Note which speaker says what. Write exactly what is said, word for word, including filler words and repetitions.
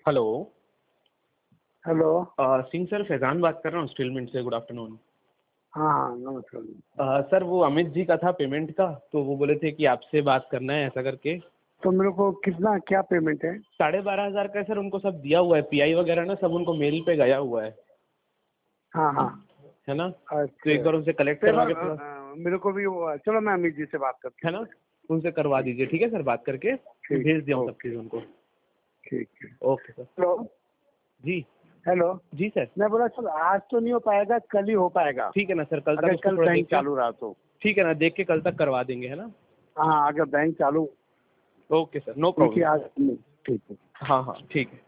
Speaker 1: Hello.
Speaker 2: Hello.
Speaker 1: Uh, Singh sir, Faizan बात कर रहा हूँ स्टील मिंट से। Good afternoon.
Speaker 2: हाँ हाँ नमस्कार।
Speaker 1: अ, सर वो अमित जी का था पेमेंट का, तो वो बोले थे कि आपसे बात करना है ऐसा करके।
Speaker 2: तो मेरे को कितना क्या पेमेंट है?
Speaker 1: साढ़े बारह हजार का है सर, उनको सब दिया हुआ है, पीआई वगैरह ना सब उनको मेल पे गया हुआ है,
Speaker 2: हाँ हाँ।
Speaker 1: है ना? तो
Speaker 2: अच्छा,
Speaker 1: एक बार उनसे कलेक्ट
Speaker 2: तो एक
Speaker 1: करवा
Speaker 2: बार
Speaker 1: के थोड़ा,
Speaker 2: अ, मेरे को भी वो, चलो मैं अमित जी से बात करता
Speaker 1: है
Speaker 2: हूँ।
Speaker 1: ना, उनसे करवा दीजिए। ठीक है सर, बात करके मैं
Speaker 2: ठीक,
Speaker 1: भेज दिया हूँ सब
Speaker 2: ओके
Speaker 1: चीज़ उनको।
Speaker 2: ठीक है।
Speaker 1: Okay sir.
Speaker 2: हेलो।
Speaker 1: जी
Speaker 2: हेलो।
Speaker 1: जी सर।
Speaker 2: मैं बोला सर आज तो नहीं हो पाएगा, कल ही हो पाएगा,
Speaker 1: ठीक है ना सर, कल तक
Speaker 2: अगर
Speaker 1: उसको
Speaker 2: कल
Speaker 1: थोड़ा
Speaker 2: बैंक
Speaker 1: देख के,
Speaker 2: चालू रहा तो।
Speaker 1: ठीक है ना, देख के कल तक करवा देंगे, है ना?
Speaker 2: हाँ अगर बैंक चालू,
Speaker 1: ओके सर, नो
Speaker 2: क्योंकि
Speaker 1: प्रॉब्लम।
Speaker 2: आज नहीं, ठीक है।
Speaker 1: हाँ हाँ ठीक है।